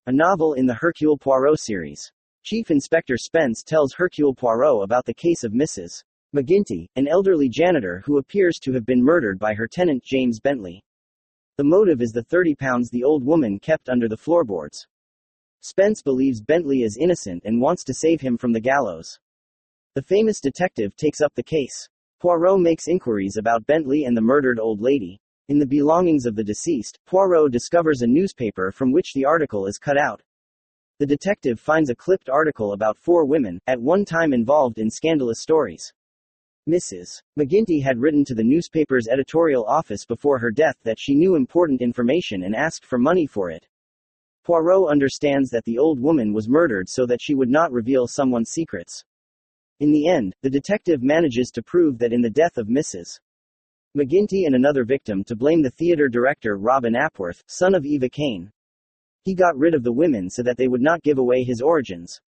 a novel in the Hercule Poirot series. Chief Inspector Spence tells Hercule Poirot about the case of Mrs. McGinty, an elderly janitor who appears to have been murdered by her tenant James Bentley. The motive is the £30 the old woman kept under the floorboards. Spence believes Bentley is innocent and wants to save him from the gallows. The famous detective takes up the case. Poirot makes inquiries about Bentley and the murdered old lady. In the belongings of the deceased, Poirot discovers a newspaper from which the article is cut out. The detective finds a clipped article about 4 women, at one time involved in scandalous stories. Mrs. McGinty had written to the newspaper's editorial office before her death that she knew important information and asked for money for it. Poirot understands that the old woman was murdered so that she would not reveal someone's secrets. In the end, the detective manages to prove that in the death of Mrs. McGinty and another victim to blame the theater director Robin Apworth, son of Eva Kane. He got rid of the women so that they would not give away his origins.